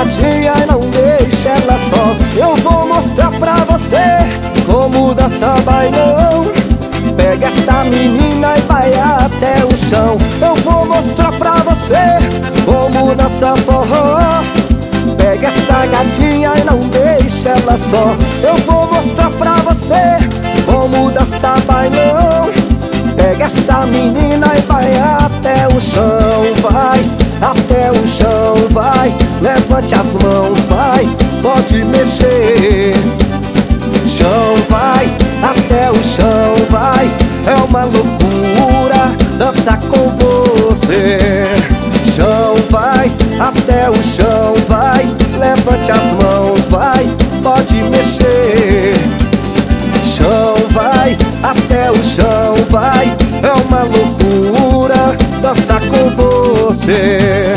gatinha e não deixa ela só. Eu vou mostrar pra você como dança bailão. Pega essa menina e vai até o chão. Eu vou mostrar pra você como dança forró. Pega essa gatinha e não deixa ela só. Eu vou mostrar pra você como dança bailão. Pega essa menina e vai até o chão. Vai até o chão, vai. Levante as mãos, vai. Pode mexer. Chão, vai até o chão, vai. É uma loucura dançar com você. Chão, vai até o chão, vai. Levante as mãos, vai. Pode mexer. Chão, vai até o chão, vai. É uma loucura dançar com você.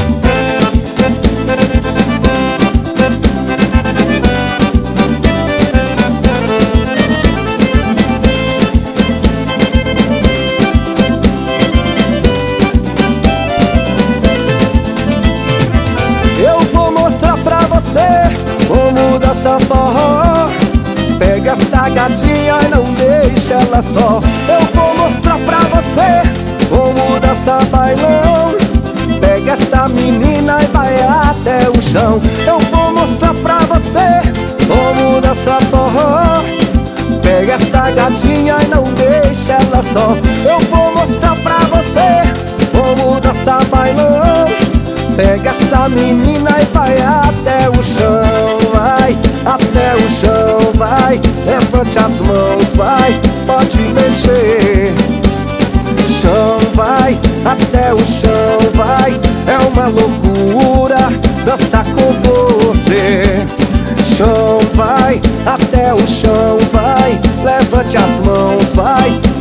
Eu vou mostrar pra você como dança forró. Pega essa gatinha e não deixa ela só. Eu vou mostrar pra você como dança bailão. Pega essa menina e vai até o chão. Eu vou mostrar pra você como dança forró. Pega essa gatinha e não deixa ela só. Eu vou mostrar pra você como dança bailão. Pega essa menina e vai até o chão. Vai até o chão, vai. Levante as mãos, vai. Pode mexer. Chão, vai até o chão, vai. É uma loucura dançar com você. Chão, vai até o chão, vai. Levante as mãos, vai.